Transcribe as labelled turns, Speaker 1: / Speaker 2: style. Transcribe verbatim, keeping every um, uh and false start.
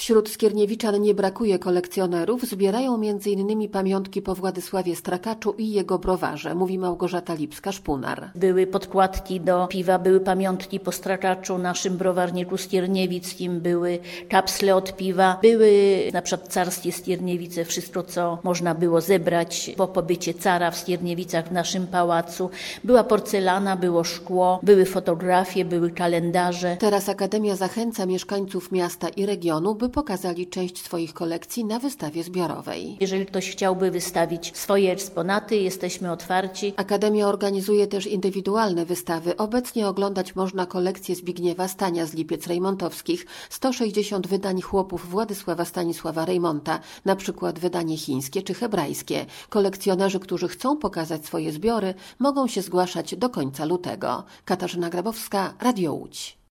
Speaker 1: Wśród Skierniewiczan nie brakuje kolekcjonerów, zbierają między innymi pamiątki po Władysławie Strakaczu i jego browarze, mówi Małgorzata Lipska-Szpunar.
Speaker 2: Były podkładki do piwa, były pamiątki po Strakaczu, naszym browarniku skierniewickim, były kapsle od piwa, były na przykład carskie Skierniewice, wszystko co można było zebrać po pobycie cara w Skierniewicach w naszym pałacu. Była porcelana, było szkło, były fotografie, były kalendarze.
Speaker 1: Teraz Akademia zachęca mieszkańców miasta i regionu, by pokazali część swoich kolekcji na wystawie zbiorowej.
Speaker 2: Jeżeli ktoś chciałby wystawić swoje eksponaty, jesteśmy otwarci.
Speaker 1: Akademia organizuje też indywidualne wystawy. Obecnie oglądać można kolekcję Zbigniewa Stania z Lipiec Rejmontowskich, sto sześćdziesiąt wydań chłopów Władysława Stanisława Rejmonta, na przykład wydanie chińskie czy hebrajskie. Kolekcjonerzy, którzy chcą pokazać swoje zbiory, mogą się zgłaszać do końca lutego. Katarzyna Grabowska, Radio Łódź.